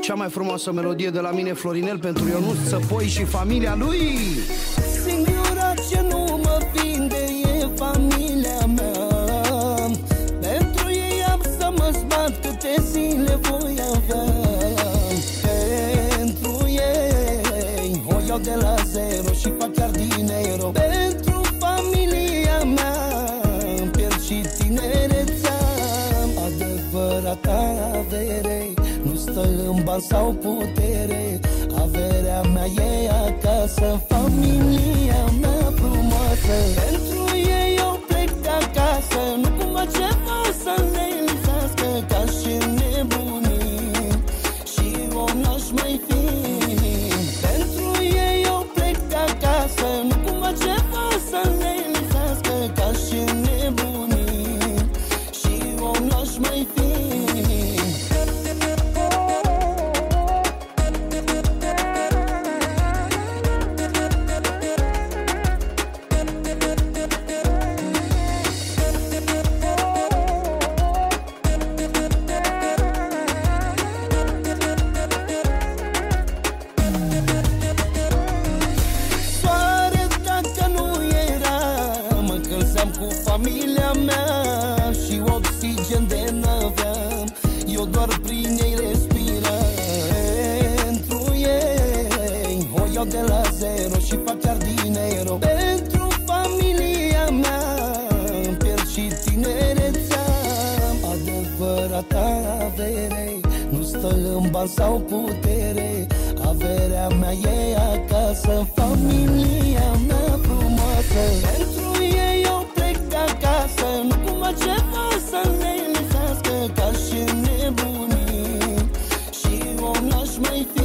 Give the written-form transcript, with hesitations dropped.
cea mai frumoasă melodie de la mine, Florinel, pentru Ionuț Țăpoi și familia lui. Singura ce nu mă vinde e familia mea. Pentru ei am să mă zbat câte zile voi avea. Pentru ei o iau de la zero și fac chiar dinero. Pentru familia mea pierd și tinerețea. Adevărata avere nu stă în bani sau putere. Averea mea e acasă, familia mea frumoasă. Pentru ei eu plec de acasă, nu cumva ceva să le lipsească, ca și nebunii și om n-aș mai fi. Pentru ei eu plec de acasă, nu cumva ceva să le lipsească, ca și nebunii și om n-aș mai fi. Cu familia mea și oxigen de n-aveam, eu doar prin ei respiram. Pentru ei o iau de la zero și fac chiar dinero. Pentru familia mea pierd și tinerețea. Adevărata avere nu stă în bani sau putere. Averea mea e acasă, familia mea frumoasă. Pentru ei eu plec de acasă, nu cumva ceva să le lipsească, ca și nebunii și om n-aș mai fi.